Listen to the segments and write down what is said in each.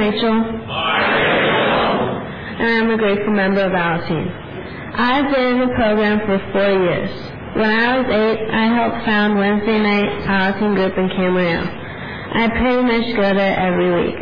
Rachel. And I'm a grateful member of our team. I've been in the program for 4 years. When I was 8, I helped found Wednesday night Our group in Camarillo. I pretty much go there every week.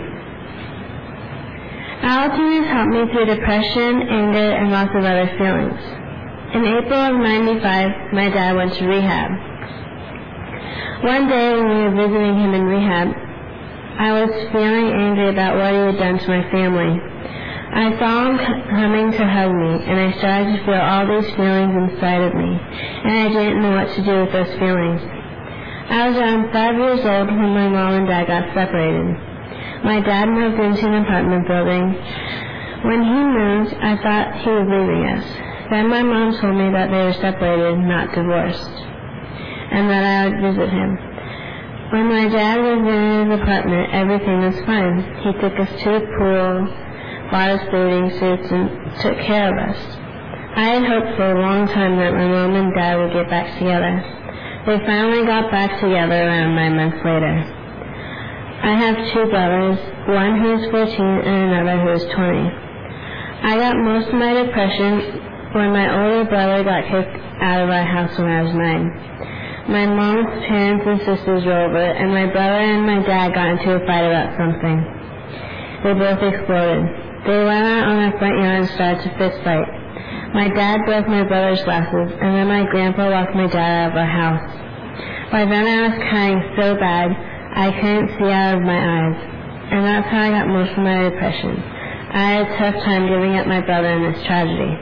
Our team has helped me through depression, anger, and lots of other feelings. In April of '95, my dad went to rehab. One day when we were visiting him in rehab, I was feeling angry about what he had done to my family. I saw him coming to hug me, and I started to feel all these feelings inside of me, and I didn't know what to do with those feelings. I was around 5 years old when my mom and dad got separated. My dad moved into an apartment building. When he moved, I thought he was leaving us. Then my mom told me that they were separated, not divorced, and that I would visit him. When my dad was in his apartment, everything was fine. He took us to the pool, bought us bathing suits, and took care of us. I had hoped for a long time that my mom and dad would get back together. They finally got back together around 9 months later. I have 2 brothers, one who is 14 and another who is 20. I got most of my depression when my older brother got kicked out of our house when I was 9. My mom's parents and sisters were over, and my brother and my dad got into a fight about something. They both exploded. They went out on our front yard and started to fist fight. My dad broke my brother's glasses, and then my grandpa locked my dad out of our house. By then I was crying so bad I couldn't see out of my eyes, and that's how I got most of my depression. I had a tough time giving up my brother in this tragedy.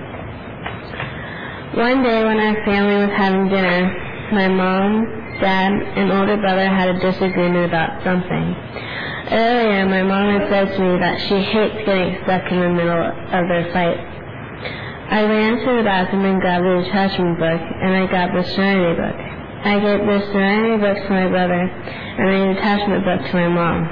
One day when our family was having dinner, my mom, dad, and older brother had a disagreement about something. Earlier, my mom had said to me that she hates getting stuck in the middle of their fight. I ran to the bathroom and grabbed the attachment book, and I grabbed the Serenity book. I gave the Serenity book to my brother, and the attachment book to my mom.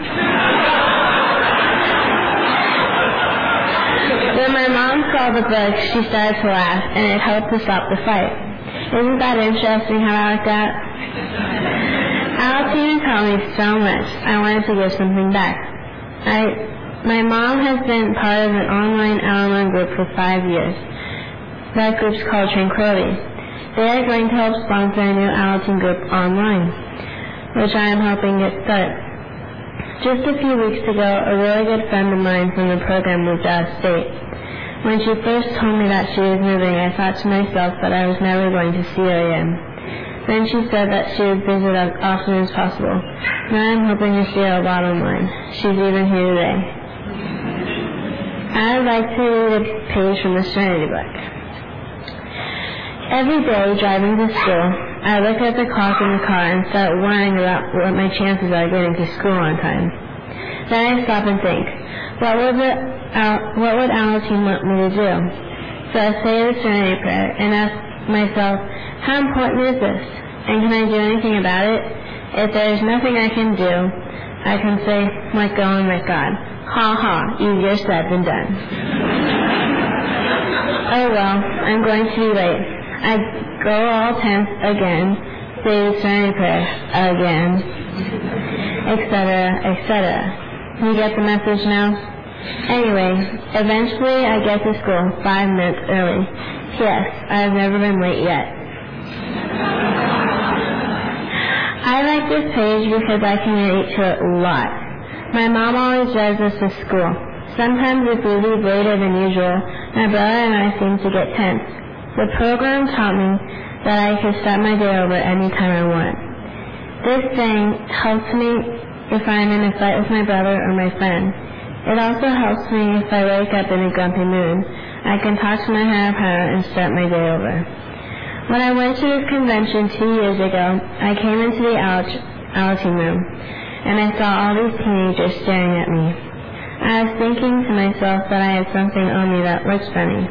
When my mom saw the book, she started to laugh, and it helped to stop the fight. Isn't that interesting how I worked out? Our team taught me so much. I wanted to give something back. My mom has been part of an online Al-Anon group for 5 years. That group's called Tranquility. They are going to help sponsor a new Al-Anon group online, which I am helping get started. Just a few weeks ago, a really good friend of mine from the program moved out of state. When she first told me that she was moving, I thought to myself that I was never going to see her again. Then she said that she would visit as often as possible. Now I'm hoping to see her a lot online. She's even here today. I would like to read a page from the Serenity book. Every day, driving to school, I look at the clock in the car and start worrying about what my chances are getting to school on time. Then I stop and think, what would our team want me to do? So I say the Serenity Prayer and ask myself, how important is this? And can I do anything about it? If there is nothing I can do, I can say, let go and let God. Ha ha, easier said than done. Oh well, I'm going to be late. I go all tense again, say the Serenity Prayer again, etc., etc. You get the message now? Anyway, eventually I get to school 5 minutes early. Yes, I've never been late yet. I like this page because I can relate to it a lot. My mom always drives us to school. Sometimes if we leave later than usual, my brother and I seem to get tense. The program taught me that I could start my day over any time I want. This thing helps me if I'm in a fight with my brother or my friend. It also helps me if I wake up in a grumpy mood. I can talk to my higher power and start my day over. When I went to this convention 2 years ago, I came into the Alateen room, and I saw all these teenagers staring at me. I was thinking to myself that I had something on me that looked funny.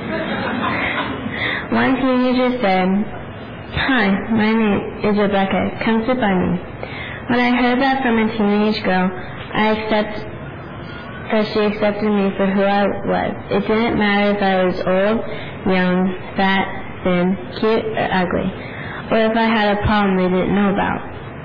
One teenager said, "Hi, my name is Rebecca. Come sit by me." When I heard that from a teenage girl, she accepted me for who I was. It didn't matter if I was old, young, fat, thin, cute, or ugly, or if I had a problem they didn't know about.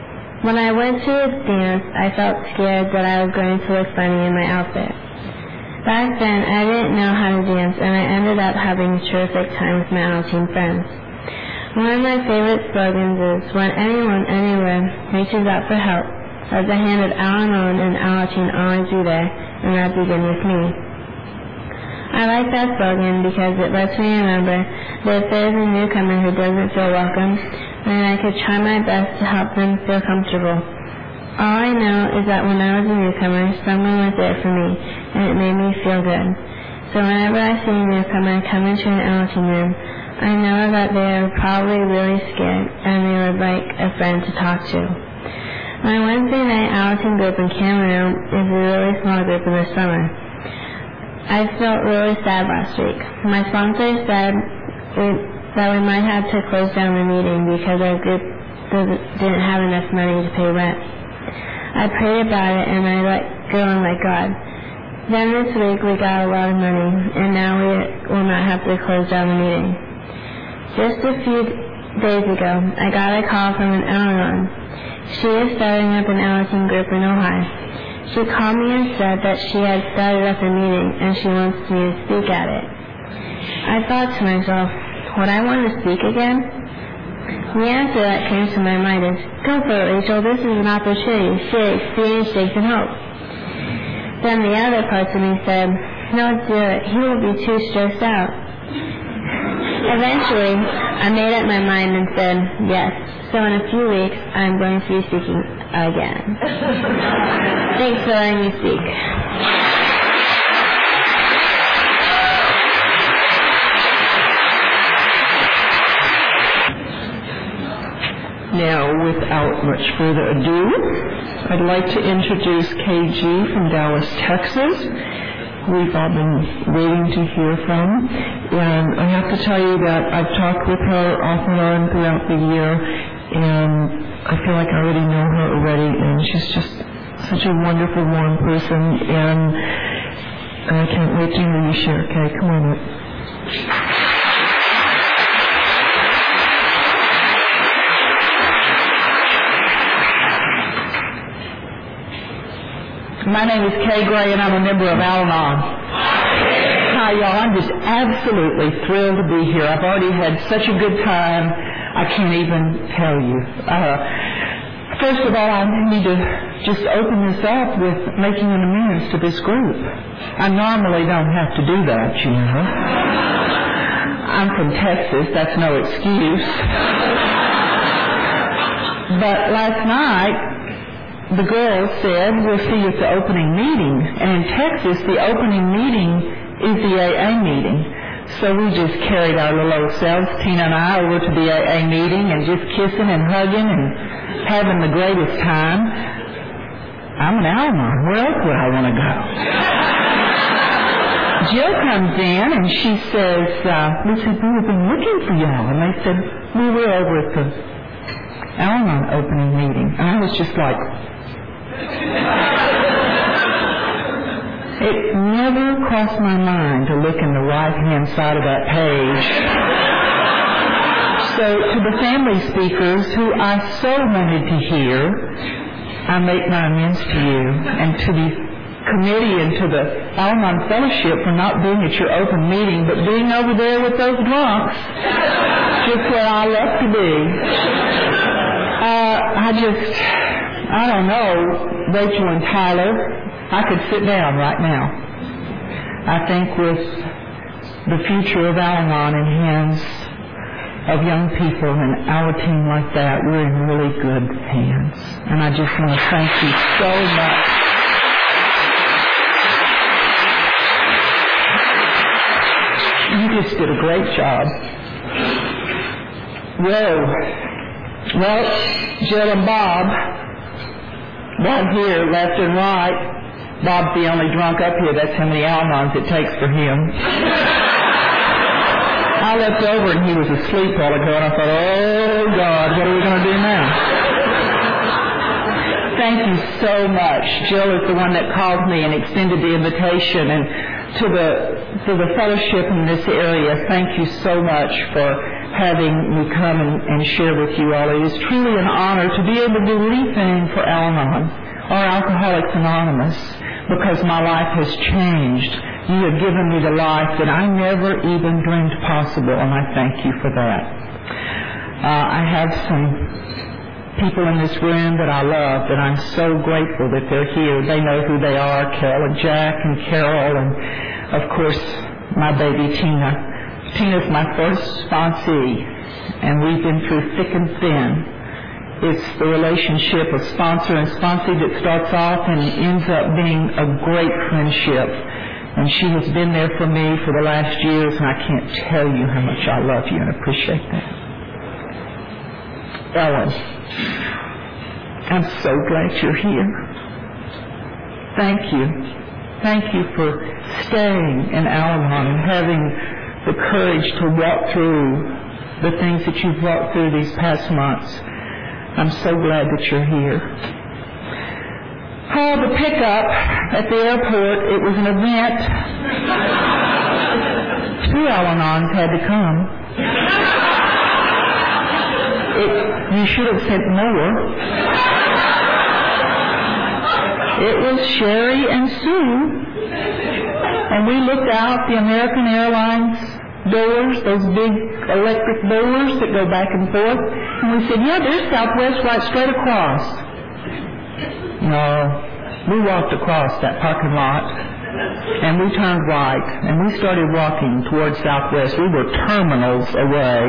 When I went to a dance, I felt scared that I was going to look funny in my outfit. Back then, I didn't know how to dance, and I ended up having a terrific time with my Alateen friends. One of my favorite slogans is, when anyone, anywhere, reaches out for help, as the hand of Al-Anon and Alateen always be there, and that begin with me. I like that slogan because it lets me remember that if there's a newcomer who doesn't feel welcome, then I could try my best to help them feel comfortable. All I know is that when I was a newcomer, someone was there for me, and it made me feel good. So whenever I see a newcomer come into an Alateen room, I know that they are probably really scared, and they would like a friend to talk to. My Wednesday night Alateen group in Cameroon is a really small group in the summer. I felt really sad last week. My sponsor said that we might have to close down the meeting because our group didn't have enough money to pay rent. I prayed about it and I let go and let God. Then this week we got a lot of money, and now we will not have to close down the meeting. Just a few days ago, I got a call from an Al-Anon. She is starting up an Alateen group in Ohio. She called me and said that she had started up a meeting and she wants me to speak at it. I thought to myself, would I want to speak again? The answer that came to my mind is, go for it, Rachel. This is an opportunity. Share experience, shakes, and hope. Then the other parts of me said, no, do it. He will be too stressed out. Eventually, I made up my mind and said, yes. So in a few weeks, I'm going to be speaking again. Thanks for letting me speak. Now, without much further ado, I'd like to introduce KG from Dallas, Texas. We've all been waiting to hear from, and I have to tell you that I've talked with her off and on throughout the year, and I feel like I already know her already, and she's just such a wonderful, warm person, and I can't wait to hear you share. Okay, come on up. My name is Kay Gray, and I'm a member of Al-Anon. Hi, y'all. I'm just absolutely thrilled to be here. I've already had such a good time, I can't even tell you. First of all, I need to just open this up with making an amends to this group. I normally don't have to do that, you know. I'm from Texas. That's no excuse. But last night, the girls said, we'll see you at the opening meeting. And in Texas, the opening meeting is the AA meeting. So we just carried our little old selves, Tina and I, over to the AA meeting and just kissing and hugging and having the greatest time. I'm an Al-Anon. Where else would I want to go? Jill comes in and she says, we said, we've been looking for y'all. And they said, we were over at the Al-Anon opening meeting. And I was just like, it never crossed my mind to look in the right-hand side of that page. So to the family speakers who I so wanted to hear, I make my amends to you, and to the committee and to the Al-Anon Fellowship for not being at your open meeting, but being over there with those drunks, just where I love to be. I don't know, Rachel and Tyler, I could sit down right now. I think with the future of Al-Anon in hands of young people and our team like that, we're in really good hands. And I just want to thank you so much. You just did a great job. Well, Jill and Bob, right here, left and right. Bob's the only drunk up here. That's how many Al-Anons it takes for him. I looked over and he was asleep a while ago, and I thought, oh, God, what are we going to do now? Thank you so much. Jill is the one that called me and extended the invitation, and to the fellowship in this area, thank you so much for having me come and share with you all. It is truly an honor to be able to do anything for Al-Anon or Alcoholics Anonymous, because my life has changed. You have given me the life that I never even dreamed possible, and I thank you for that. I have some people in this room that I love, that I'm so grateful that they're here. They know who they are, Kel and Jack and Carol, and of course my baby Tina. Tina's my first sponsee, and we've been through thick and thin. It's the relationship of sponsor and sponsee that starts off and ends up being a great friendship. And she has been there for me for the last years, and I can't tell you how much I love you and appreciate that. Ellen, I'm so glad you're here. Thank you. Thank you for staying in Al-Anon and having the courage to walk through the things that you've walked through these past months. I'm so glad that you're here. Oh, the pickup at the airport, it was an event. 2 Al-Anons had to come. You should have sent more. It was Sherry and Sue. And we looked out the American Airlines doors, those big electric doors that go back and forth, and we said, yeah, there's Southwest right straight across. No, we walked across that parking lot, and we turned right, and we started walking towards Southwest. We were terminals away.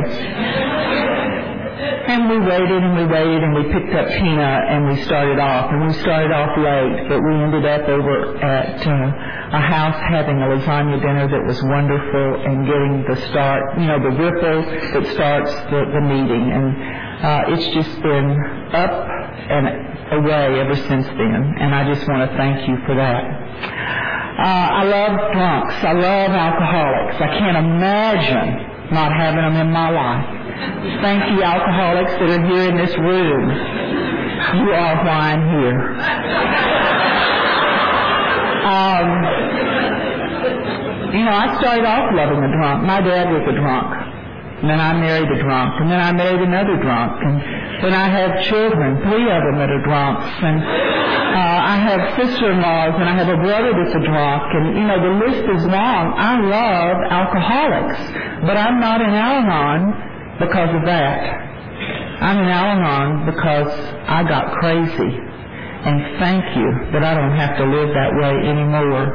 And we waited and we waited and we picked up Tina and we started off. And we started off late, but we ended up over at a house having a lasagna dinner that was wonderful and getting the start, the ripple that starts the meeting. And it's just been up and away ever since then. And I just want to thank you for that. I love drunks. I love alcoholics. I can't imagine not having them in my life. Thank you, alcoholics that are here in this room. You are why I'm here. I started off loving a drunk. My dad was a drunk. And then I married a drunk. And then I married another drunk. And then I have children, 3 of them that are drunks. And I have sister-in-laws, and I have a brother that's a drunk. And, the list is long. I love alcoholics. But I'm not in Al-Anon because of that. I'm in Al-Anon because I got crazy. And thank you that I don't have to live that way anymore.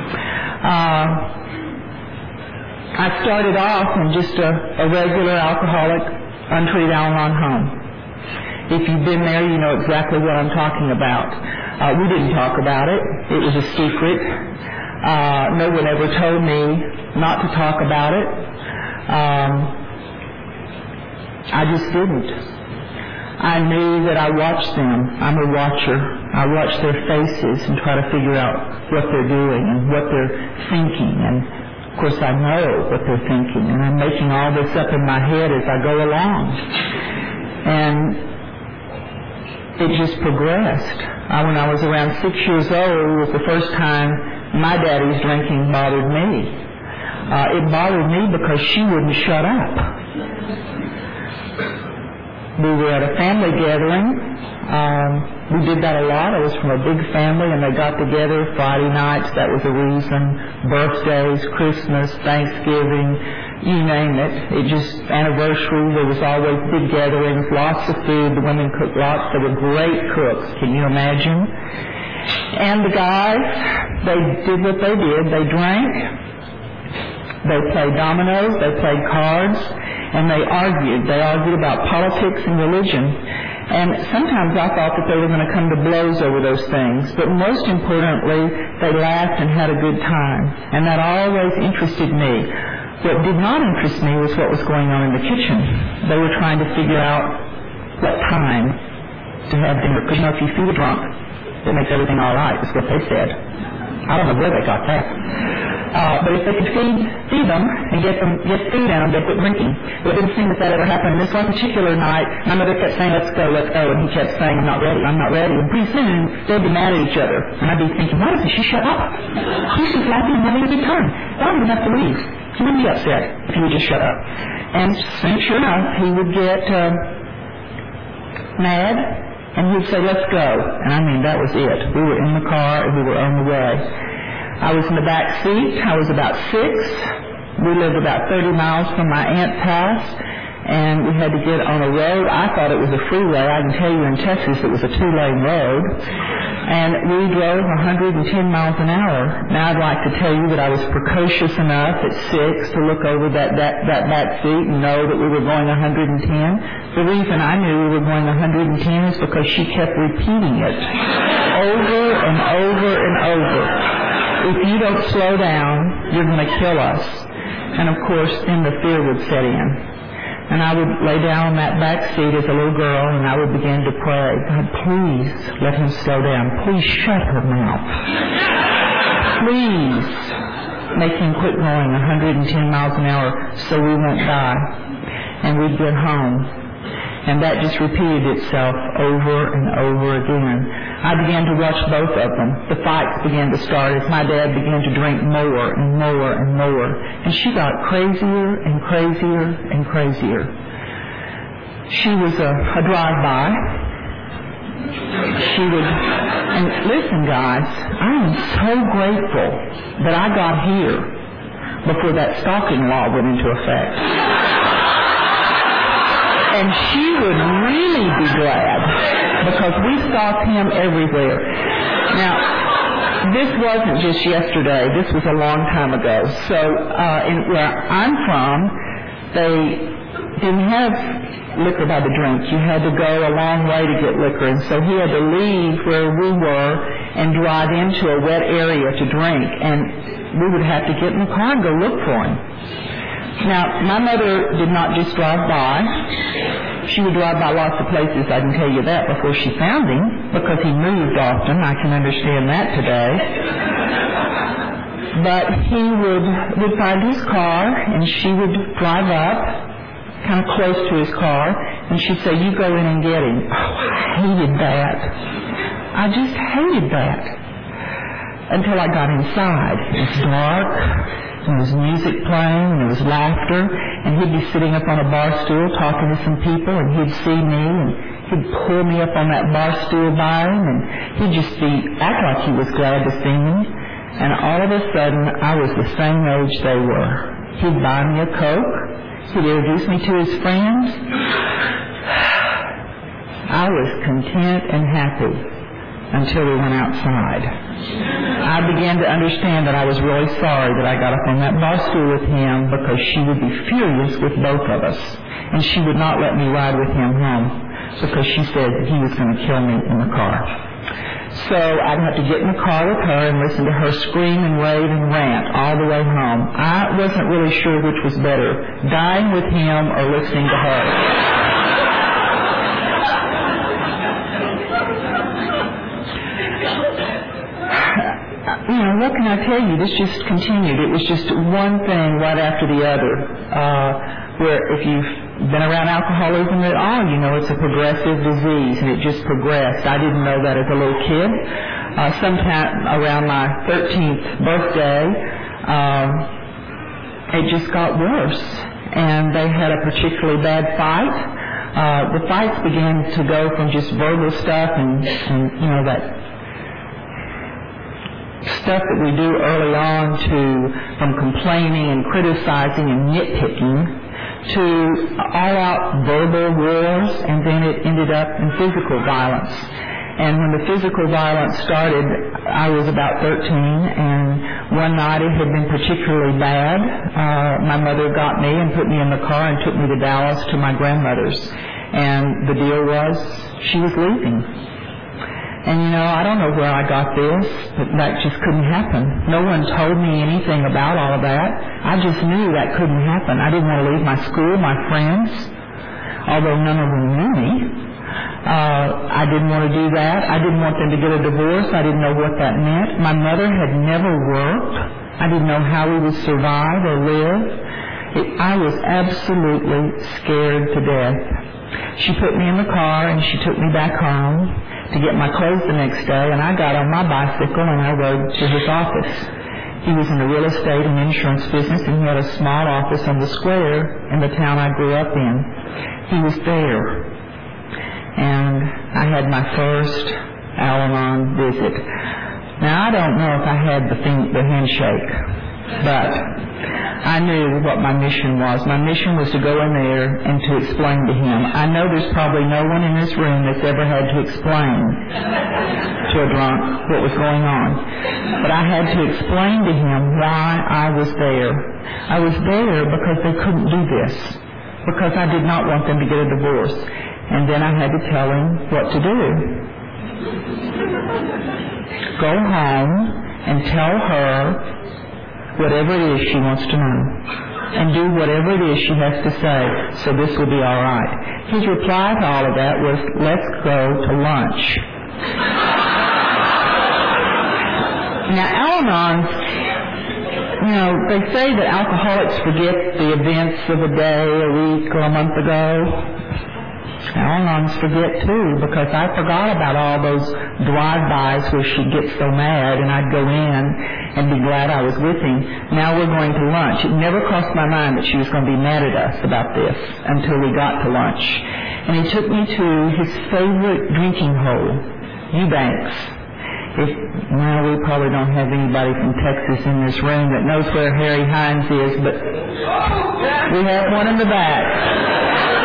I started off in just a regular alcoholic, untreated Al-Anon home. If you've been there, you know exactly what I'm talking about. We didn't talk about it. It was a secret. No one ever told me not to talk about it. I just didn't. I knew that I watched them. I'm a watcher. I watch their faces and try to figure out what they're doing and what they're thinking. And, of course, I know what they're thinking. And I'm making all this up in my head as I go along. And it just progressed. When I was around 6 years old, was the first time my daddy's drinking bothered me. It bothered me because she wouldn't shut up. We were at a family gathering. We did that a lot. I was from a big family, and they got together Friday nights. That was a reason. Birthdays, Christmas, Thanksgiving, you name it. It just, anniversary, there was always big gatherings, lots of food. The women cooked lots. They were great cooks. Can you imagine? And the guys, they did what they did. They drank. They played dominoes. They played cards. And they argued. They argued about politics and religion. And sometimes I thought that they were going to come to blows over those things. But most importantly, they laughed and had a good time. And that always interested me. What did not interest me was what was going on in the kitchen. They were trying to figure out what time to have dinner. Because, if you feed a drunk, it makes everything all right, is what they said. I don't know where they got that. But if they could feed them and get food in them, they quit drinking. But it didn't seem that ever happened. This one particular night, my mother kept saying, let's go, and he kept saying, I'm not ready. And pretty soon, they'd be mad at each other. And I'd be thinking, why doesn't she shut up? She's just laughing and having a good time. I don't even have to leave. She wouldn't be upset if you would just shut up. And sure enough, he would get mad, and he'd say, let's go. And I mean, that was it. We were in the car, and we were on the way. I was in the back seat. I was about 6. We lived about 30 miles from my aunt's house, and we had to get on a road. I thought it was a freeway. I can tell you in Texas it was a 2-lane road. And we drove 110 miles an hour. Now I'd like to tell you that I was precocious enough at 6 to look over that back seat and know that we were going 110. The reason I knew we were going 110 is because she kept repeating it over and over and over. If you don't slow down, you're going to kill us. And of course, then the fear would set in. And I would lay down on that back seat as a little girl, and I would begin to pray, God, please let him slow down. Please shut her mouth. Please make him quit going 110 miles an hour so we won't die. And we'd get home. And that just repeated itself over and over again. I began to watch both of them. The fights began to start as my dad began to drink more and more and more. And she got crazier and crazier and crazier. She was a drive-by. She would, and listen guys, I am so grateful that I got here before that stalking law went into effect. And she would really be glad because we stalked him everywhere. Now, this wasn't just yesterday. This was a long time ago. So where I'm from, they didn't have liquor by the drink. You had to go a long way to get liquor. And so he had to leave where we were and drive into a wet area to drink. And we would have to get in the car and go look for him. Now, my mother did not just drive by. She would drive by lots of places, I can tell you that, before she found him, because he moved often. I can understand that today. But he would find his car, and she would drive up, kind of close to his car, and she'd say, you go in and get him. Oh, I hated that. I just hated that. Until I got inside. It was dark. There was music playing, and there was laughter, and he'd be sitting up on a bar stool talking to some people, and he'd see me, and he'd pull me up on that bar stool by him, and he'd just act like he was glad to see me. And all of a sudden, I was the same age they were. He'd buy me a Coke. He'd introduce me to his friends. I was content and happy until we went outside. I began to understand that I was really sorry that I got up on that bar stool with him because she would be furious with both of us. And she would not let me ride with him home because she said that he was going to kill me in the car. So I'd have to get in the car with her and listen to her scream and rave and rant all the way home. I wasn't really sure which was better, dying with him or listening to her. You know, what can I tell you? This just continued. It was just one thing right after the other. Where if you've been around alcoholism at all, you know it's a progressive disease, and it just progressed. I didn't know that as a little kid. Sometime around my 13th birthday, it just got worse, and they had a particularly bad fight. The fights began to go from just verbal stuff and you know, that stuff that we do early on from complaining and criticizing and nitpicking to all-out verbal wars, and then it ended up in physical violence. And when the physical violence started, I was about 13, and one night it had been particularly bad. My mother got me and put me in the car and took me to Dallas to my grandmother's. And the deal was she was leaving. And, you know, I don't know where I got this, but that just couldn't happen. No one told me anything about all of that. I just knew that couldn't happen. I didn't want to leave my school, my friends, although none of them knew me. I didn't want to do that. I didn't want them to get a divorce. I didn't know what that meant. My mother had never worked. I didn't know how we would survive or live. I was absolutely scared to death. She put me in the car and she took me back home to get my clothes the next day, and I got on my bicycle and I rode to his office. He was in the real estate and insurance business, and he had a small office on the square in the town I grew up in. He was there. And I had my first Al-Anon visit. Now, I don't know if I had the handshake, but I knew what my mission was. My mission was to go in there and to explain to him. I know there's probably no one in this room that's ever had to explain to a drunk what was going on. But I had to explain to him why I was there. I was there because they couldn't do this, because I did not want them to get a divorce. And then I had to tell him what to do. Go home and tell her whatever it is she wants to know, and do whatever it is she has to say, so this will be all right. His reply to all of that was, let's go to lunch. Now, Al-Anon, they say that alcoholics forget the events of a day, a week, or a month ago. Al-Anons forget too, because I forgot about all those drive-bys where she'd get so mad and I'd go in and be glad I was with him. Now we're going to lunch. It never crossed my mind that she was going to be mad at us about this until we got to lunch. And he took me to his favorite drinking hole, Eubanks. Well, we probably don't have anybody from Texas in this room that knows where Harry Hines is, but we have one in the back.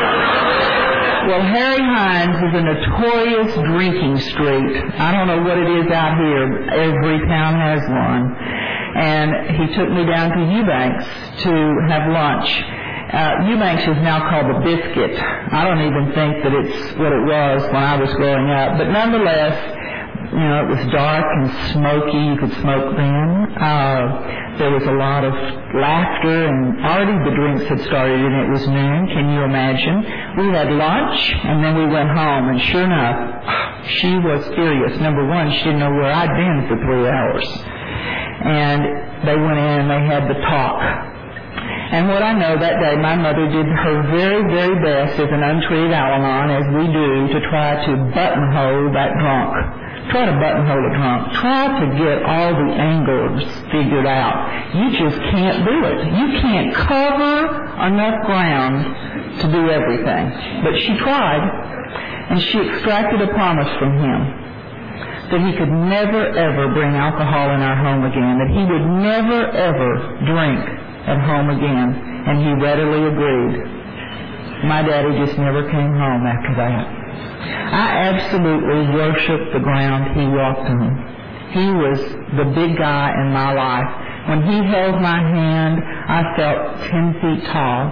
Well, Harry Hines is a notorious drinking street. I don't know what it is out here. Every town has one. And he took me down to Eubanks to have lunch. Eubanks is now called the Biscuit. I don't even think that it's what it was when I was growing up. But nonetheless, it was dark and smoky. You could smoke then. There was a lot of laughter, and already the drinks had started, and it was noon. Can you imagine? We had lunch, and then we went home, and sure enough, she was furious. Number one, she didn't know where I'd been for 3 hours. And they went in, and they had the talk. And what I know, that day, my mother did her very, very best as an untreated Al-Anon, as we do, to try to buttonhole that drunk. Try to buttonhole a drunk. Try to get all the angles figured out. You just can't do it. You can't cover enough ground to do everything. But she tried, and she extracted a promise from him that he could never, ever bring alcohol in our home again, that he would never, ever drink at home again, and he readily agreed. My daddy just never came home after that. I absolutely worshiped the ground he walked on. He was the big guy in my life. When he held my hand, I felt 10 feet tall.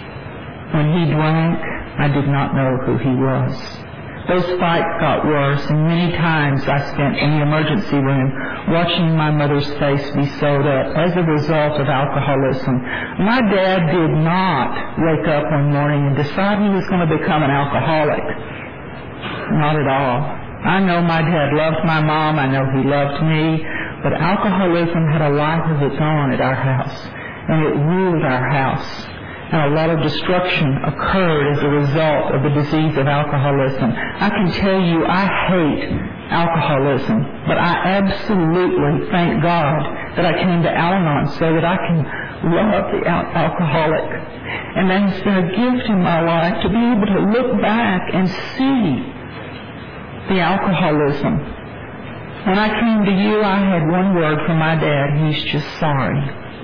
When he drank, I did not know who he was. Those fights got worse, and many times I spent in the emergency room watching my mother's face be sewed up as a result of alcoholism. My dad did not wake up one morning and decide he was going to become an alcoholic. Not at all. I know my dad loved my mom. I know he loved me. But alcoholism had a life of its own at our house, and it ruled our house. And a lot of destruction occurred as a result of the disease of alcoholism. I can tell you I hate alcoholism, but I absolutely thank God that I came to Al-Anon so that I can love the alcoholic. And that has been a gift in my life to be able to look back and see the alcoholism. When I came to you, I had one word from my dad: he's just sorry.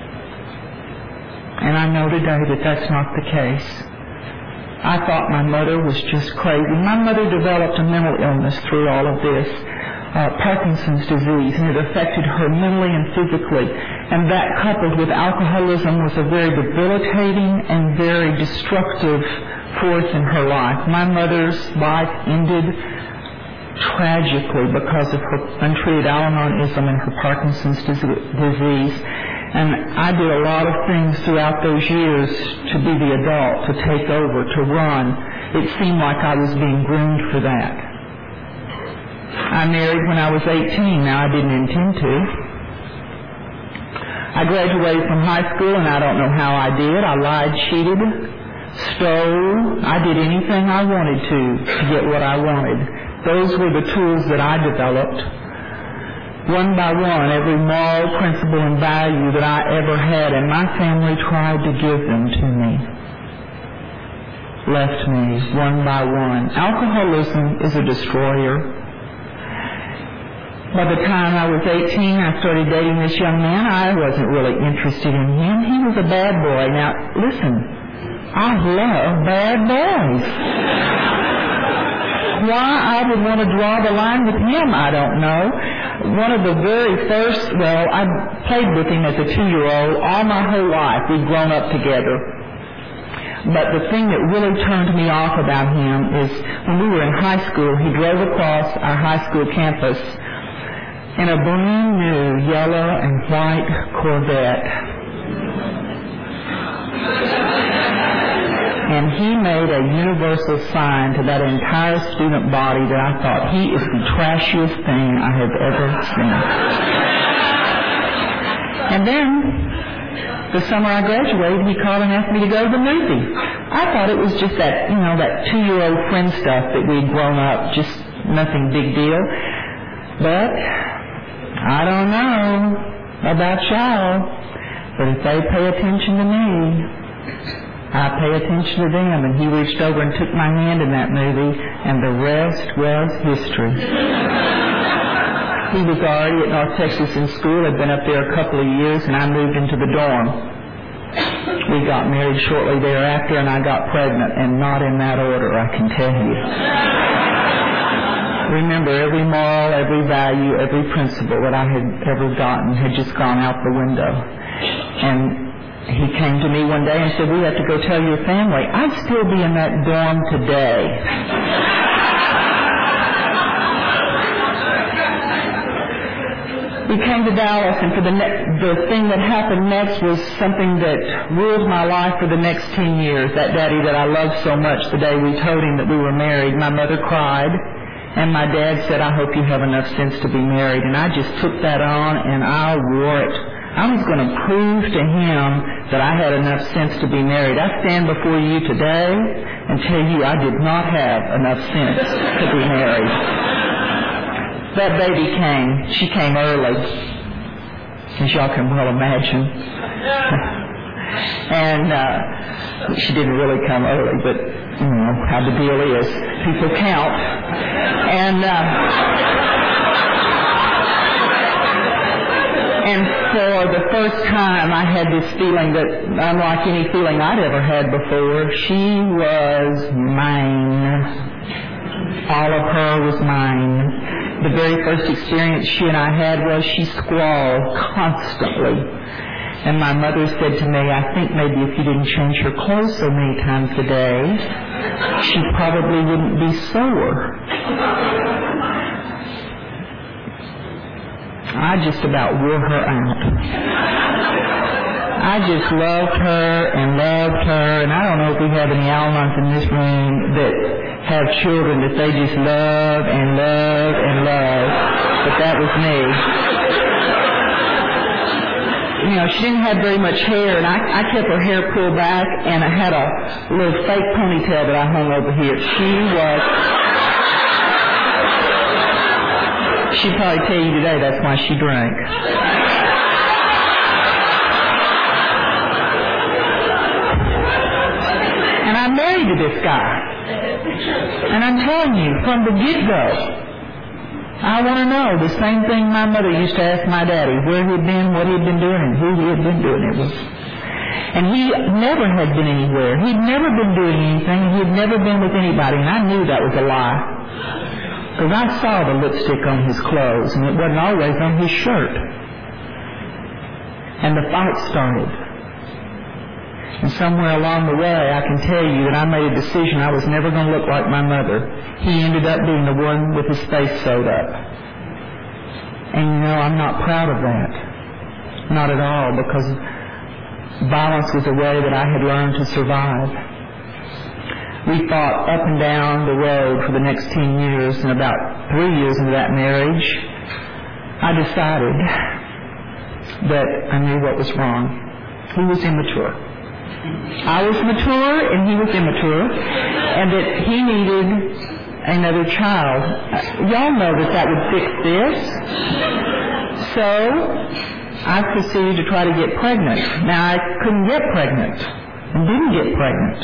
And I know today that that's not the case. I thought my mother was just crazy. My mother developed a mental illness through all of this, Parkinson's disease, and it affected her mentally and physically. And that, coupled with alcoholism, was a very debilitating and very destructive force in her life. My mother's life ended tragically because of her untreated Al-Anonism and her Parkinson's disease. And I did a lot of things throughout those years to be the adult, to take over, to run. It seemed like I was being groomed for that. I married when I was 18. Now, I didn't intend to. I graduated from high school, and I don't know how I did. I lied, cheated, stole. I did anything I wanted to get what I wanted. Those were the tools that I developed. one by one, every moral principle and value that I ever had, and my family tried to give them to me, left me one by one. Alcoholism is a destroyer. By the time I was 18, I started dating this young man. I wasn't really interested in him. He was a bad boy. Now, listen, I love bad boys. Why I would want to draw the line with him, I don't know. One of the very first, I played with him as a 2-year-old all my whole life. We'd grown up together. But the thing that really turned me off about him is when we were in high school, he drove across our high school campus in a brand new yellow and white Corvette. And he made a universal sign to that entire student body that I thought, he is the trashiest thing I have ever seen. And then, the summer I graduated, he called and asked me to go to the movie. I thought it was just that, that 2-year-old friend stuff that we'd grown up, just nothing big deal. But I don't know about y'all, but if they pay attention to me, I pay attention to them. And he reached over and took my hand in that movie, and the rest was history. He was already at North Texas in school, had been up there a couple of years, and I moved into the dorm. We got married shortly thereafter, and I got pregnant, and not in that order, I can tell you. Remember, every moral, every value, every principle that I had ever gotten had just gone out the window. And he came to me one day and said, we have to go tell your family. I'd still be in that dorm today. We came to Dallas, and the thing that happened next was something that ruled my life for the next 10 years. That daddy that I loved so much, the day we told him that we were married, my mother cried. And my dad said, I hope you have enough sense to be married. And I just took that on, and I wore it. I was going to prove to him that I had enough sense to be married. I stand before you today and tell you I did not have enough sense to be married. That baby came. She came early, as y'all can well imagine. And she didn't really come early, but you know how the deal is. People count. And for the first time, I had this feeling that, unlike any feeling I'd ever had before, she was mine. All of her was mine. The very first experience she and I had was she squalled constantly. And my mother said to me, I think maybe if you didn't change her clothes so many times a day, she probably wouldn't be sore. I just about wore her out. I just loved her, and I don't know if we have any Al-Anons in this room that have children that they just love and love and love, but that was me. You know, she didn't have very much hair, and I kept her hair pulled back, and I had a little fake ponytail that I hung over here. She'd probably tell you today that's why she drank. And I married to this guy. And I'm telling you, from the get-go, I want to know the same thing my mother used to ask my daddy, where he'd been, what he'd been doing, and who he had been doing it with. And he never had been anywhere. He'd never been doing anything. He'd never been with anybody, and I knew that was a lie. Because I saw the lipstick on his clothes, and it wasn't always on his shirt. And the fight started. And somewhere along the way, I can tell you that I made a decision I was never going to look like my mother. He ended up being the one with his face sewed up. And you know, I'm not proud of that. Not at all, because violence was a way that I had learned to survive. We fought up and down the road for the next 10 years, and about 3 years into that marriage, I decided that I knew what was wrong. He was immature. I was mature and he was immature, and that he needed another child. Y'all know that would fix this. So I proceeded to try to get pregnant. Now, I couldn't get pregnant and didn't get pregnant.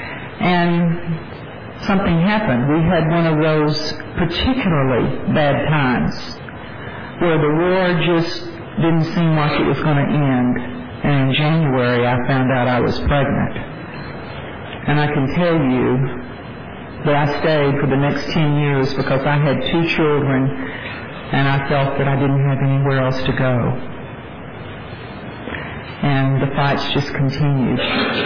And something happened. We had one of those particularly bad times where the war just didn't seem like it was going to end. And in January, I found out I was pregnant. And I can tell you that I stayed for the next 10 years because I had 2 children and I felt that I didn't have anywhere else to go. And the fights just continued.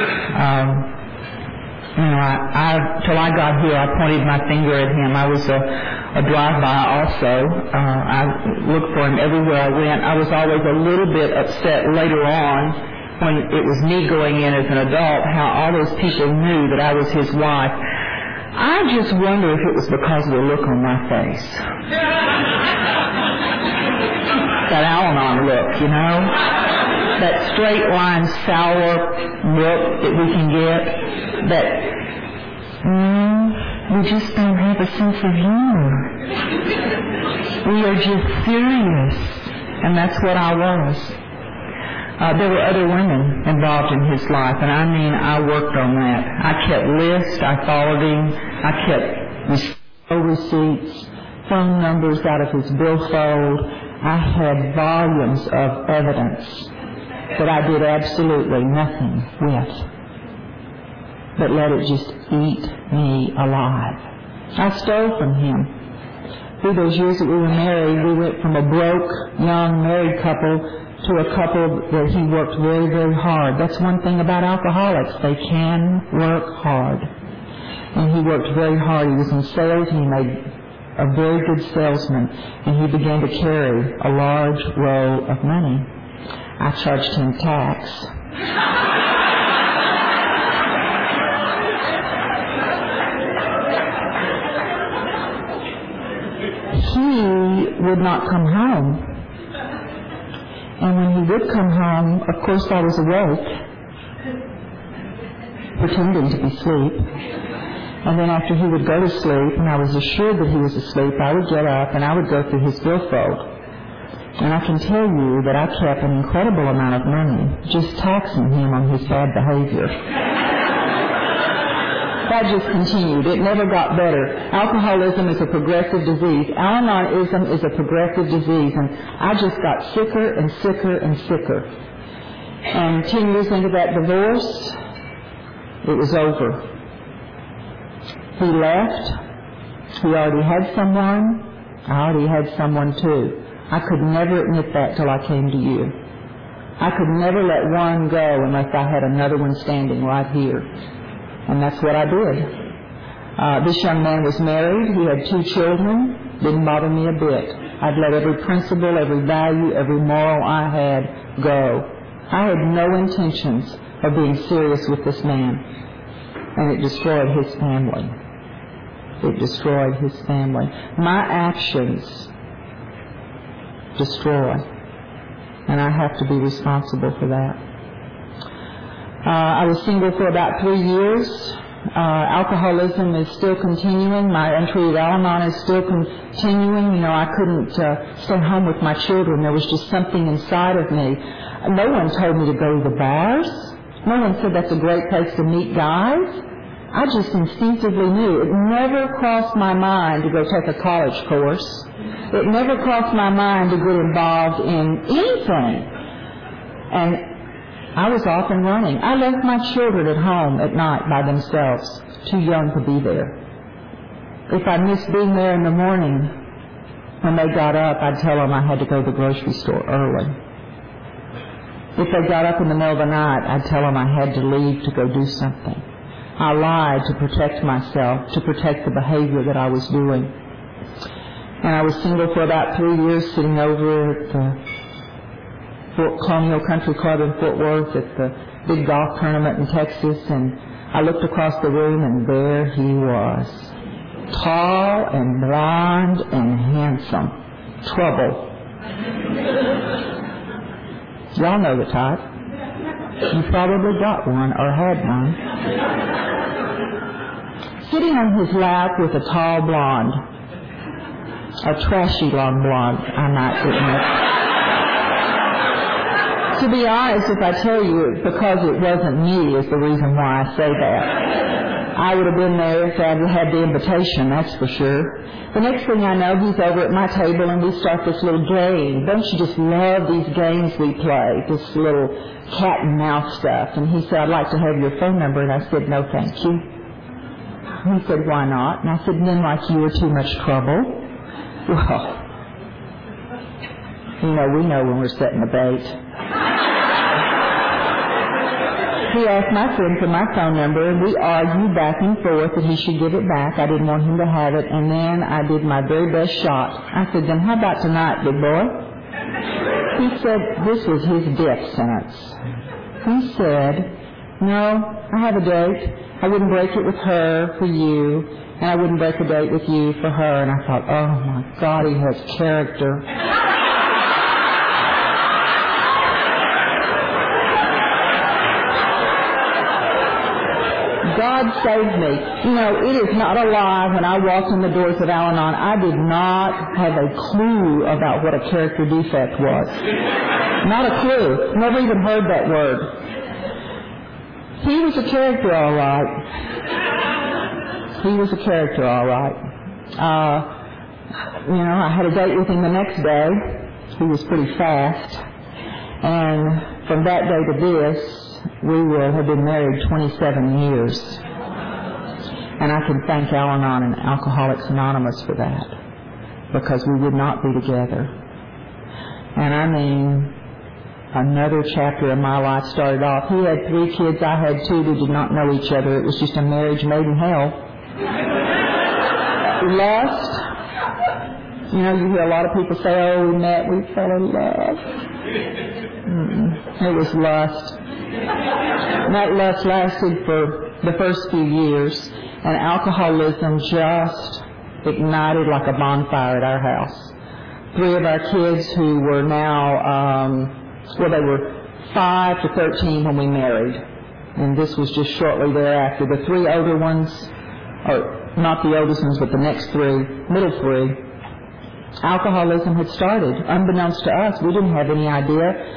Till I got here, I pointed my finger at him. I was a drive-by also. I looked for him everywhere I went. I was always a little bit upset later on when it was me going in as an adult, how all those people knew that I was his wife. I just wonder if it was because of the look on my face. That Al-Anon look, you know? That straight line sour look that we can get. That, we just don't have a sense of humor. We are just serious. And that's what I was. There were other women involved in his life, and I mean, I worked on that. I kept lists, I followed him, I kept receipts, phone numbers out of his billfold. I had volumes of evidence that I did absolutely nothing with, but let it just eat me alive. I stole from him. Through those years that we were married, we went from a broke, young, married couple to a couple that he worked very, very hard. That's one thing about alcoholics. They can work hard. And he worked very hard. He was in sales and he made a very good salesman. And he began to carry a large roll of money. I charged him tax. He would not come home. And when he would come home, of course I was awake, pretending to be asleep. And then after he would go to sleep, and I was assured that he was asleep, I would get up and I would go through his billfold. And I can tell you that I kept an incredible amount of money just taxing him on his bad behavior. That just continued. It never got better. Alcoholism is a progressive disease. Al-Anonism is a progressive disease. And I just got sicker and sicker and sicker. And 10 years into that divorce, it was over. He left. He already had someone. I already had someone too. I could never admit that till I came to you. I could never let one go unless I had another one standing right here. And that's what I did. This young man was married. He had 2 children. Didn't bother me a bit. I'd let every principle, every value, every moral I had go. I had no intentions of being serious with this man. And it destroyed his family. It destroyed his family. My actions destroy. And I have to be responsible for that. I was single for about 3 years. Alcoholism is still continuing. My untreated Al-Anon is still continuing. You know, I couldn't stay home with my children. There was just something inside of me. No one told me to go to the bars. No one said that's a great place to meet guys. I just instinctively knew. It never crossed my mind to go take a college course. It never crossed my mind to get involved in anything. And I was off and running. I left my children at home at night by themselves, too young to be there. If I missed being there in the morning, when they got up, I'd tell them I had to go to the grocery store early. If they got up in the middle of the night, I'd tell them I had to leave to go do something. I lied to protect myself, to protect the behavior that I was doing. And I was single for about 3 years, sitting over at the Colonial Country Club in Fort Worth at the big golf tournament in Texas, and I looked across the room and there he was. Tall and blonde and handsome. Trouble. Y'all know the type. You probably got one or had one. Sitting on his lap with a tall blonde. A trashy long blonde, I might admit. To be honest, if I tell you because it wasn't me is the reason why I say that. I would have been there if I'd had the invitation, that's for sure. The next thing I know, he's over at my table and we start this little game. Don't you just love these games we play, this little cat and mouse stuff? And he said, I'd like to have your phone number. And I said, no, thank you. He said, why not? And I said, men like you are too much trouble. Well, we know when we're setting a bait. He asked my friend for my phone number, and we argued back and forth that he should give it back. I didn't want him to have it, and then I did my very best shot. I said, then how about tonight, big boy? He said this was his death sentence. He said, no, I have a date. I wouldn't break it with her for you, and I wouldn't break a date with you for her. And I thought, oh, my God, he has character. God saved me. It is not a lie. When I walked in the doors of Al-Anon, I did not have a clue about what a character defect was. Not a clue. Never even heard that word. He was a character, all right. He was a character, all right. I had a date with him the next day. He was pretty fast. And from that day to this, we will have been married 27 years. And I can thank Al-Anon and Alcoholics Anonymous for that, because we would not be together. And I mean, another chapter of my life started off. He had 3 kids, I had 2 who did not know each other. It was just a marriage made in hell. Lust. You hear a lot of people say, oh, we met, we fell in love. It was lust. And that lust lasted for the first few years, and alcoholism just ignited like a bonfire at our house. 3 of our kids who were now, they were 5 to 13 when we married, and this was just shortly thereafter. The 3 older ones, or not the oldest ones, but the next 3, middle 3, alcoholism had started, unbeknownst to us. We didn't have any idea.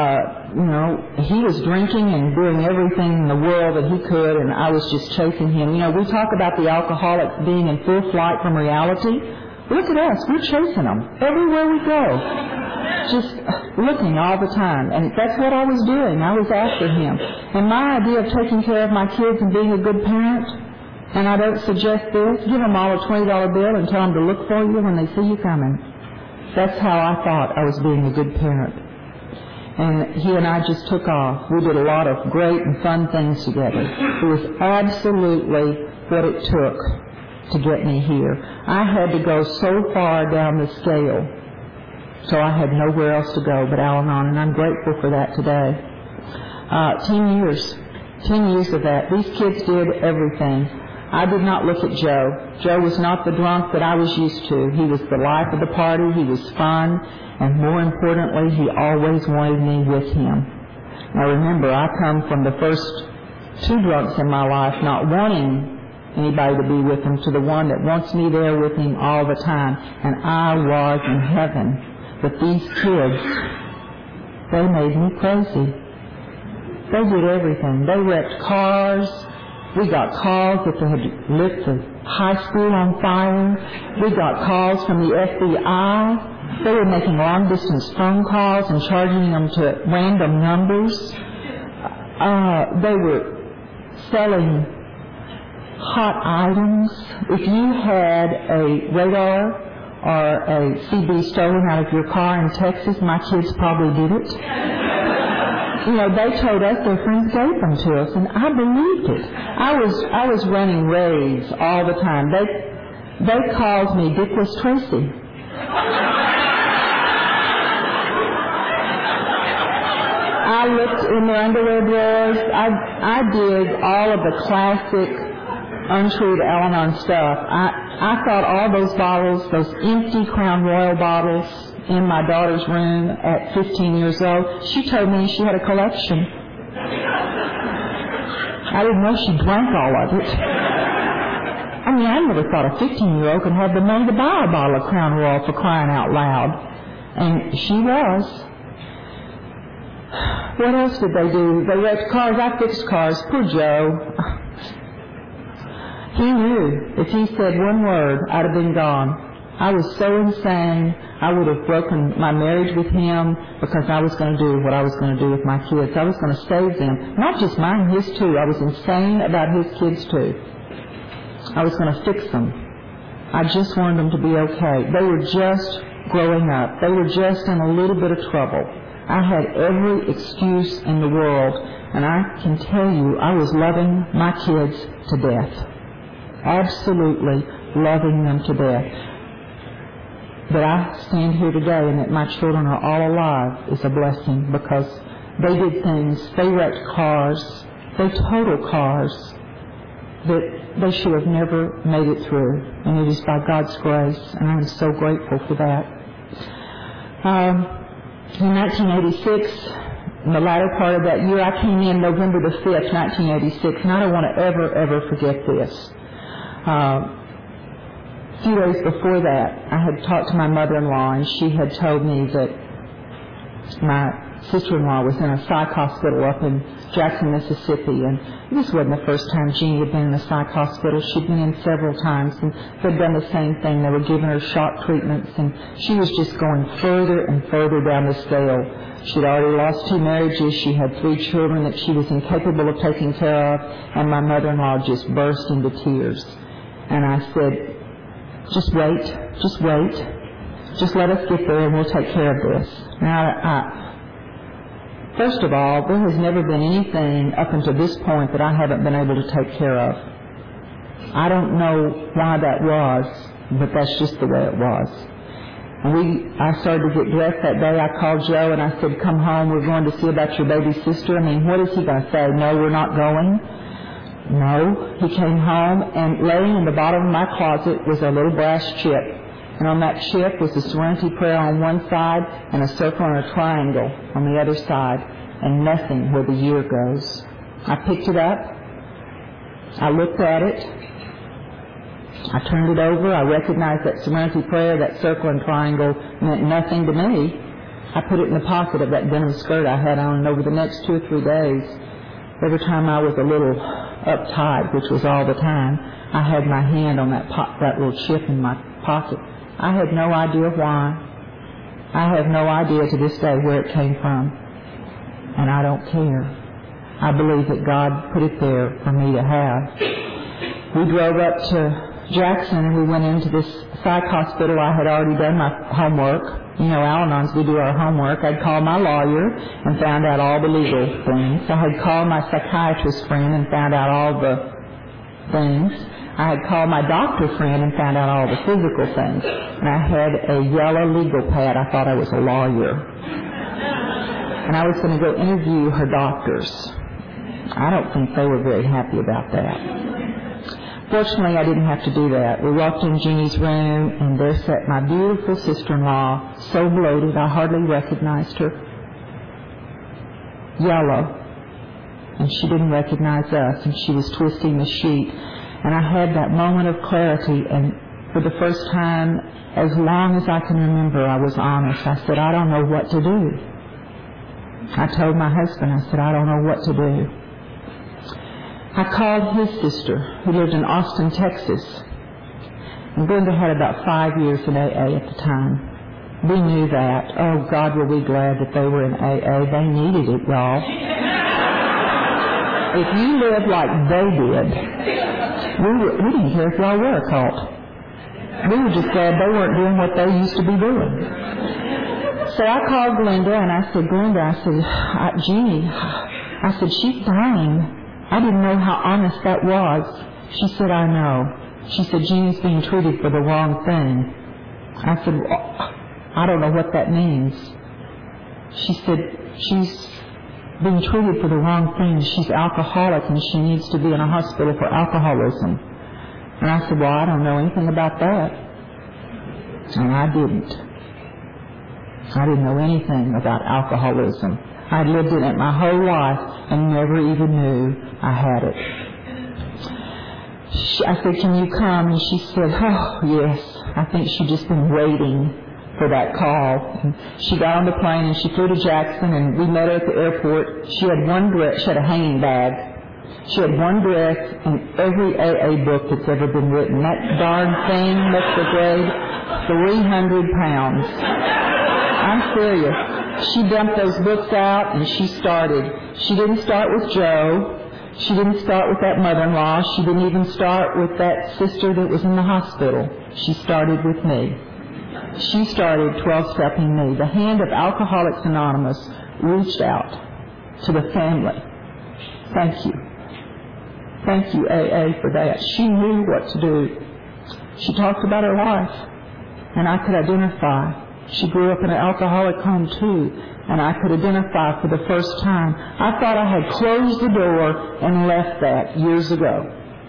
He was drinking and doing everything in the world that he could, and I was just chasing him. We talk about the alcoholic being in full flight from reality. Look at us. We're chasing them everywhere we go. Just looking all the time. And that's what I was doing. I was after him. And my idea of taking care of my kids and being a good parent, and I don't suggest this, give them all a $20 bill and tell them to look for you when they see you coming. That's how I thought I was being a good parent. And he and I just took off. We did a lot of great and fun things together. It was absolutely what it took to get me here. I had to go so far down the scale, so I had nowhere else to go but Al-Anon, and I'm grateful for that today. 10 years of that. These kids did everything. I did not look at Joe. Joe was not the drunk that I was used to. He was the life of the party. He was fun. And more importantly, he always wanted me with him. Now remember, I come from the first 2 drunks in my life not wanting anybody to be with him to the one that wants me there with him all the time. And I was in heaven. But these kids, they made me crazy. They did everything. They wrecked cars. We got calls that they had lit the high school on fire. We got calls from the FBI. They were making long-distance phone calls and charging them to random numbers. They were selling hot items. If you had a radar or a CB stolen out of your car in Texas, my kids probably did it. They told us their friends gave them to us, and I believed it. I was running raids all the time. They called me Dickless Tracy. I looked in their underwear drawers. I did all of the classic untruth Al-Anon stuff. I thought all those bottles, those empty Crown Royal bottles, in my daughter's room at 15 years old. She told me she had a collection. I didn't know she drank all of it. I never thought a 15-year-old could have the money to buy a bottle of Crown Royal, for crying out loud. And she was. What else did they do? They wrecked cars. I fixed cars. Poor Joe. He knew if he said one word, I'd have been gone. I was so insane, I would have broken my marriage with him because I was going to do what I was going to do with my kids. I was going to save them. Not just mine, his too. I was insane about his kids too. I was going to fix them. I just wanted them to be okay. They were just growing up. They were just in a little bit of trouble. I had every excuse in the world, and I can tell you I was loving my kids to death. Absolutely loving them to death. But I stand here today and that my children are all alive is a blessing because they did things, they wrecked cars, they totaled cars that they should have never made it through. And it is by God's grace, and I'm so grateful for that. In 1986, in the latter part of that year, I came in November the 5th, 1986, and I don't want to ever forget this. A few days before that, I had talked to my mother-in-law, and she had told me that my sister-in-law was in a psych hospital up in Jackson, Mississippi, and this wasn't the first time Jeannie had been in a psych hospital. She'd been in several times, and they'd done the same thing. They were giving her shock treatments, and she was just going further and further down the scale. She'd already lost 2 marriages. She had 3 children that she was incapable of taking care of, and my mother-in-law just burst into tears. And I said, just wait. Just let us get there and we'll take care of this. Now, first of all, there has never been anything up until this point that I haven't been able to take care of. I don't know why that was, but that's just the way it was. I started to get dressed that day. I called Joe and I said, come home, we're going to see about your baby sister. I mean, what is he going to say? No, we're not going. No, he came home, and laying in the bottom of my closet was a little brass chip. And on that chip was the Serenity Prayer on one side and a circle and a triangle on the other side, and nothing where the year goes. I picked it up. I looked at it. I turned it over. I recognized that Serenity Prayer, that circle and triangle meant nothing to me. I put it in the pocket of that denim skirt I had on, and over the next 2 or 3 days, every time I was a little uptight, which was all the time, I had my hand on that little chip in my pocket. I had no idea why. I have no idea to this day where it came from. And I don't care. I believe that God put it there for me to have. We drove up to Jackson and we went into this psych hospital. I had already done my homework. You know, Al-Anons, we do our homework. I'd called my lawyer and found out all the legal things. I had called my psychiatrist friend and found out all the things. I had called my doctor friend and found out all the physical things. And I had a yellow legal pad. I thought I was a lawyer. And I was going to go interview her doctors. I don't think they were very happy about that. Fortunately, I didn't have to do that. We walked in Jeannie's room, and there sat my beautiful sister-in-law, so bloated I hardly recognized her. Yellow. And she didn't recognize us, and she was twisting the sheet. And I had that moment of clarity, and for the first time, as long as I can remember, I was honest. I said, I don't know what to do. I told my husband, I said, I don't know what to do. I called his sister, who lived in Austin, Texas. And Glenda had about 5 years in AA at the time. We knew that. Oh, God, were we glad that they were in AA. They needed it, y'all. If you lived like they did, we didn't care if y'all were a cult. We were just glad they weren't doing what they used to be doing. So I called Glenda, and I said, Glenda, I said, Jeannie, I said, she's dying. I didn't know how honest that was. She said, I know. She said, Jeannie's being treated for the wrong thing. I said, well, I don't know what that means. She said, she's being treated for the wrong thing. She's alcoholic and she needs to be in a hospital for alcoholism. And I said, well, I don't know anything about that. And I didn't. I didn't know anything about alcoholism. I'd lived in it my whole life and never even knew I had it. I said, can you come? And she said, oh, yes. I think she'd just been waiting for that call. And she got on the plane and she flew to Jackson, and we met her at the airport. She had one dress. She had a hanging bag. She had one dress in every AA book that's ever been written. That darn thing must have weighed 300 pounds. I'm serious. She dumped those books out and she started. She didn't start with Joe. She didn't start with that mother-in-law. She didn't even start with that sister that was in the hospital. She started with me. She started 12-stepping me. The hand of Alcoholics Anonymous reached out to the family. Thank you. Thank you, AA, for that. She knew what to do. She talked about her life, and I could identify. She grew up in an alcoholic home, too, and I could identify for the first time. I thought I had closed the door and left that years ago.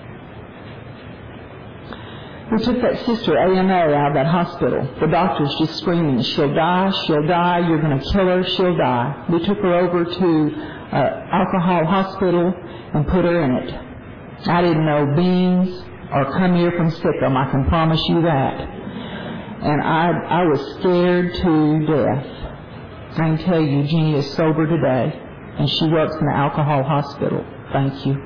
We took that sister, AMA, out of that hospital. The doctor's just screaming, she'll die, you're going to kill her, she'll die. We took her over to alcohol hospital and put her in it. I didn't know beans or come here from Sikkim, I can promise you that. And I was scared to death. I can tell you, Jeannie is sober today, and she works in the alcohol hospital. Thank you.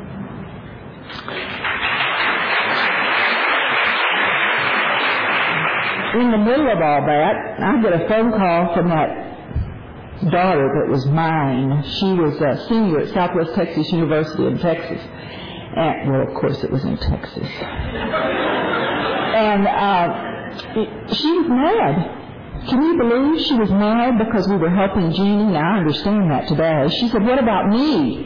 In the middle of all that, I get a phone call from that daughter that was mine. She was a senior at Southwest Texas University in Texas. And, well, of course, it was in Texas. And she was mad. Can you believe she was mad because we were helping Jeannie? Now, I understand that today. She said, what about me?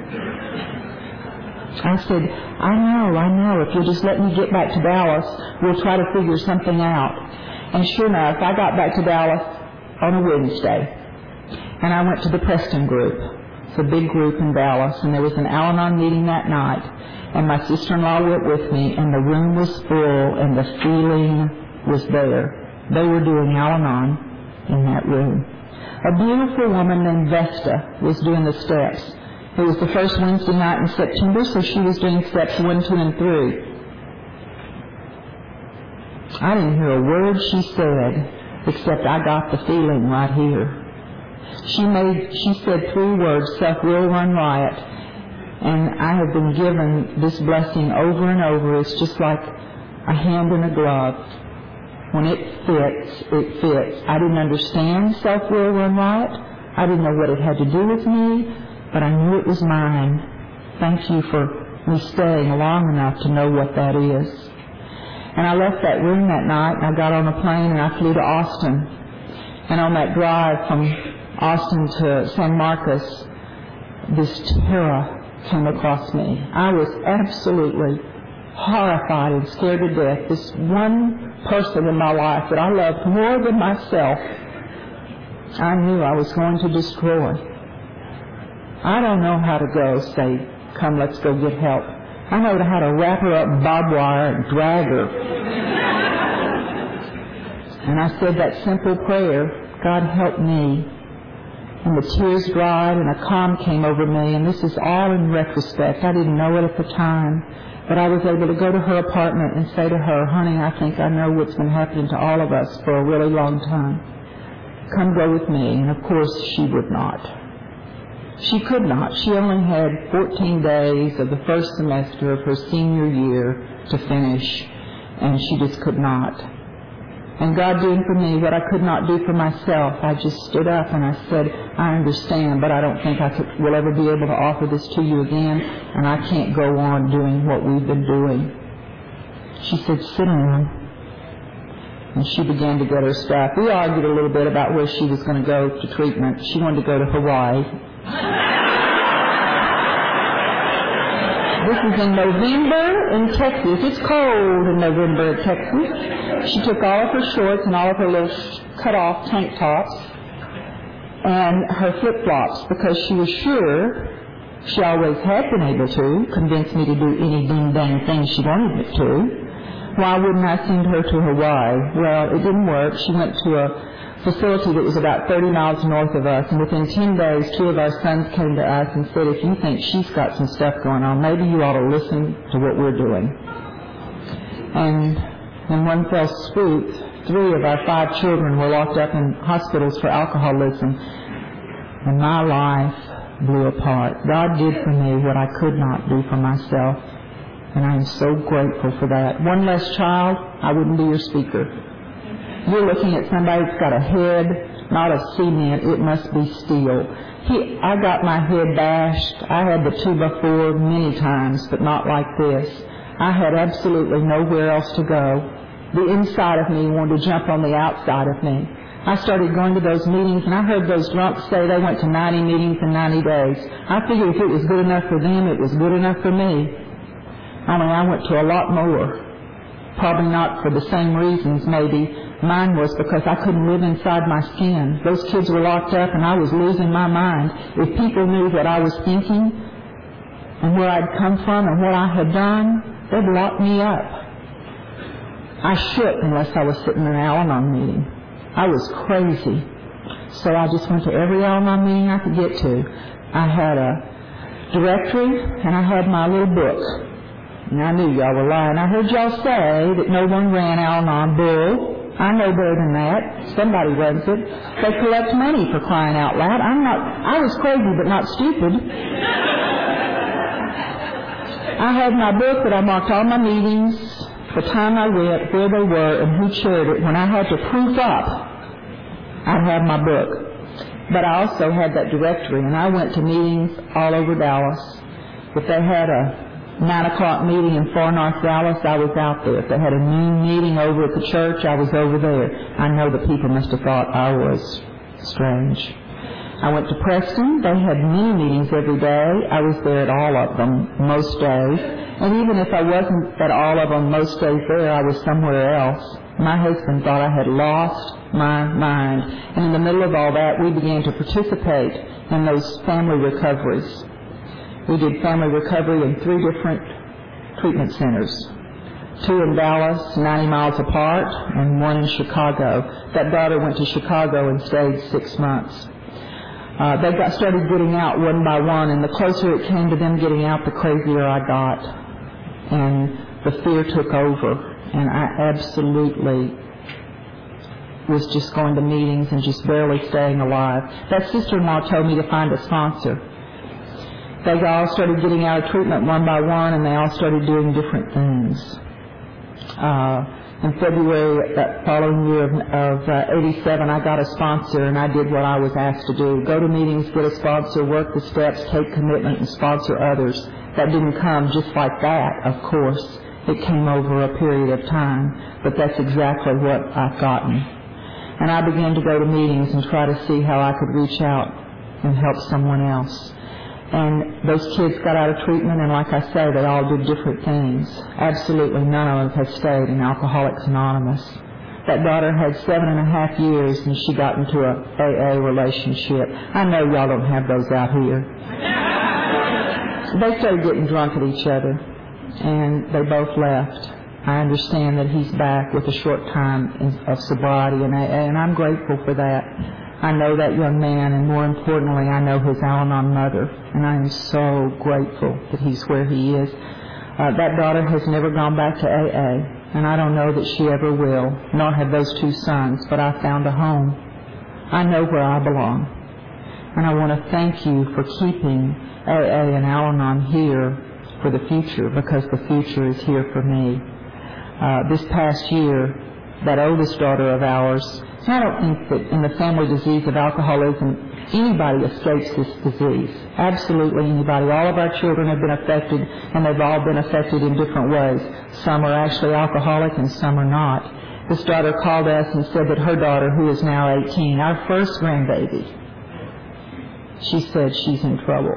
I said, I know. If you'll just let me get back to Dallas, we'll try to figure something out. And sure enough, I got back to Dallas on a Wednesday. And I went to the Preston group. It's a big group in Dallas. And there was an Al-Anon meeting that night. And my sister-in-law went with me. And the room was full. And the feeling was there. They were doing Al-Anon in that room. A beautiful woman named Vesta was doing the steps. It was the first Wednesday night in September, so she was doing steps 1, 2, and 3. I didn't hear a word she said, except I got the feeling right here. She said 3 words, self will run riot. And I have been given this blessing over and over. It's just like a hand in a glove. When it fits, it fits. I didn't understand self will run riot. I didn't know what it had to do with me. But I knew it was mine. Thank you for me staying long enough to know what that is. And I left that room that night, and I got on a plane, and I flew to Austin. And on that drive from Austin to San Marcos, this terror came across me. I was absolutely horrified and scared to death. This one person in my life that I loved more than myself, I knew I was going to destroy. I don't know how to go say, come, let's go get help. I know how to wrap her up in barbed wire and drag her. And I said that simple prayer, God help me. And the tears dried and a calm came over me. And this is all in retrospect. I didn't know it at the time. But I was able to go to her apartment and say to her, honey, I think I know what's been happening to all of us for a really long time. Come go with me. And of course she would not. She could not. She only had 14 days of the first semester of her senior year to finish, and she just could not. And God doing for me what I could not do for myself, I just stood up and I said, I understand, but I don't think I will ever be able to offer this to you again, and I can't go on doing what we've been doing. She said, sit down. And she began to get her stuff. We argued a little bit about where she was going to go to treatment. She wanted to go to Hawaii. This is in November in Texas. It's cold in November in Texas. She took all of her shorts and all of her little cut-off tank tops and her flip-flops because she was sure, she always had been able to, convince me to do any ding-dang thing she wanted me to. Why wouldn't I send her to Hawaii? Well, it didn't work. She went to a facility that was about 30 miles north of us, and within 10 days, 2 of our sons came to us and said, if you think she's got some stuff going on, maybe you ought to listen to what we're doing. And In one fell swoop, 3 of our 5 children were locked up in hospitals for alcoholism, and my life blew apart. God did for me what I could not do for myself, and I am so grateful for that. One less child, I wouldn't be your speaker. You're looking at somebody that's got a head, not of cement, it must be steel. I got my head bashed. I had the 2x4 many times, but not like this. I had absolutely nowhere else to go. The inside of me wanted to jump on the outside of me. I started going to those meetings, and I heard those drunks say they went to 90 meetings in 90 days. I figured if it was good enough for them, it was good enough for me. Only I went to a lot more. Probably not for the same reasons, maybe. Mine was because I couldn't live inside my skin. Those kids were locked up, and I was losing my mind. If people knew what I was thinking and where I'd come from and what I had done, they'd lock me up. I shook unless I was sitting in an Al-Anon meeting. I was crazy. So I just went to every Al-Anon meeting I could get to. I had a directory, and I had my little book. And I knew y'all were lying. I heard y'all say that no one ran Al-Anon. Bull. I know better than that. Somebody runs it. They collect money, for crying out loud. I was crazy but not stupid. I had my book that I marked all my meetings, the time I went, where they were, and who chaired it. When I had to proof up, I'd have my book. But I also had that directory, and I went to meetings all over Dallas. If they had a 9 o'clock meeting in far north Dallas, I was out there. If they had a noon meeting over at the church, I was over there. I know the people must have thought I was strange. I went to Preston. They had many meetings every day. I was there at all of them most days. And even if I wasn't at all of them most days there, I was somewhere else. My husband thought I had lost my mind. And in the middle of all that, we began to participate in those family recoveries. We did family recovery in 3 different treatment centers. 2 in Dallas, 90 miles apart, and 1 in Chicago. That daughter went to Chicago and stayed 6 months. They started getting out one by one, and the closer it came to them getting out, the crazier I got. And the fear took over, and I absolutely was just going to meetings and just barely staying alive. That sister-in-law told me to find a sponsor. They all started getting out of treatment one by one, and they all started doing different things. In February that following year of 87, I got a sponsor, and I did what I was asked to do. Go to meetings, get a sponsor, work the steps, take commitment, and sponsor others. That didn't come just like that, of course. It came over a period of time, but that's exactly what I've gotten. And I began to go to meetings and try to see how I could reach out and help someone else. And those kids got out of treatment, and like I say, they all did different things. Absolutely none of them had stayed in Alcoholics Anonymous. That daughter had 7.5 years, and she got into a AA relationship. I know y'all don't have those out here. They started getting drunk at each other, and they both left. I understand that he's back with a short time of sobriety in AA, and I'm grateful for that. I know that young man, and more importantly, I know his Al-Anon mother, and I am so grateful that he's where he is. That daughter has never gone back to AA, and I don't know that she ever will, nor have those 2 sons, but I found a home. I know where I belong, and I want to thank you for keeping AA and Al-Anon here for the future, because the future is here for me. This past year, that oldest daughter of ours, I don't think that in the family disease of alcoholism, anybody escapes this disease. Absolutely anybody. All of our children have been affected, and they've all been affected in different ways. Some are actually alcoholic, and some are not. This daughter called us and said that her daughter, who is now 18, our first grandbaby, she said she's in trouble.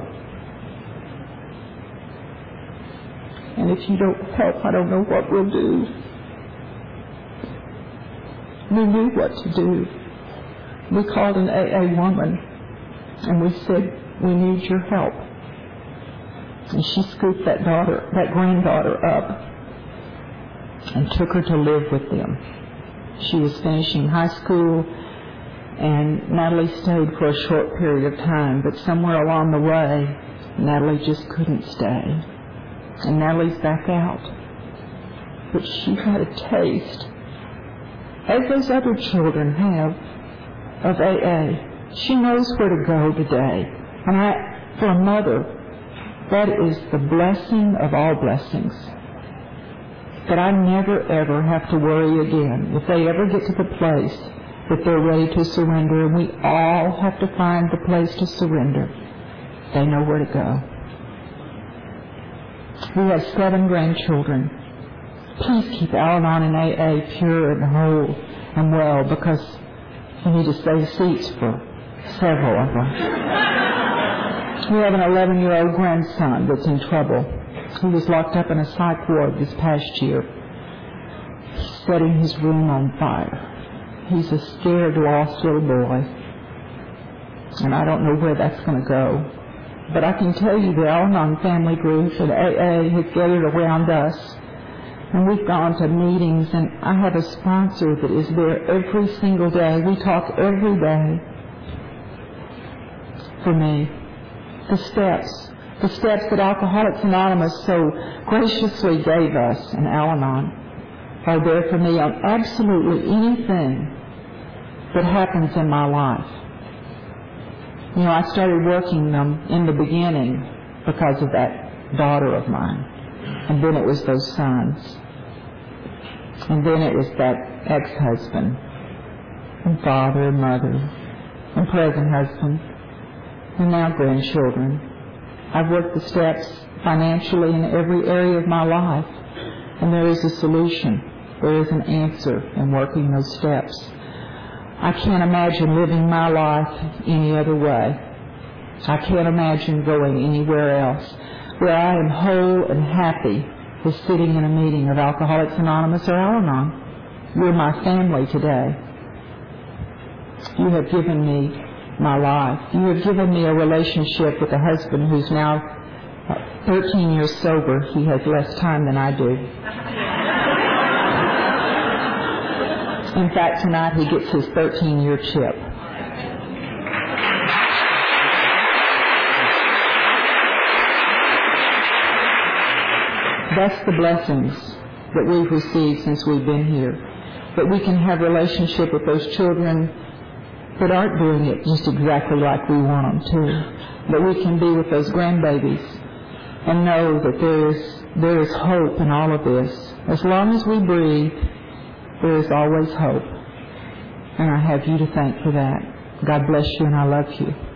And if you don't help, I don't know what we'll do. We knew what to do. We called an AA woman, and we said, we need your help. And she scooped that granddaughter up and took her to live with them. She was finishing high school, and Natalie stayed for a short period of time, but somewhere along the way, Natalie just couldn't stay. And Natalie's back out. but she had a taste, as those other children have, of AA. She knows where to go today. And for a mother, that is the blessing of all blessings. That I never, ever have to worry again. If they ever get to the place that they're ready to surrender, and we all have to find the place to surrender, they know where to go. We have 7 grandchildren. Please keep Al-Anon and AA pure and whole and well, because we need to save seats for several of them. We have an 11-year-old grandson that's in trouble. He was locked up in a psych ward this past year, setting his room on fire. He's a scared, lost little boy, and I don't know where that's going to go. But I can tell you the Al-Anon family group and AA has gathered around us, and we've gone to meetings, and I have a sponsor that is there every single day. We talk every day. For me, the steps that Alcoholics Anonymous so graciously gave us in Al-Anon are there for me on absolutely anything that happens in my life. You know, I started working them in the beginning because of that daughter of mine. And then it was those sons. And then it was that ex-husband and father and mother and present husband and now grandchildren. I've worked the steps financially in every area of my life, and there is a solution. There is an answer in working those steps. I can't imagine living my life any other way. I can't imagine going anywhere else where I am whole and happy as sitting in a meeting of Alcoholics Anonymous or Al-Anon. You're my family today. You have given me my life. You have given me a relationship with a husband who's now 13 years sober. He has less time than I do. In fact, tonight he gets his 13-year chip. That's the blessings that we've received since we've been here. That we can have relationship with those children that aren't doing it just exactly like we want them to. That we can be with those grandbabies and know that there is hope in all of this. As long as we breathe, there is always hope. And I have you to thank for that. God bless you, and I love you.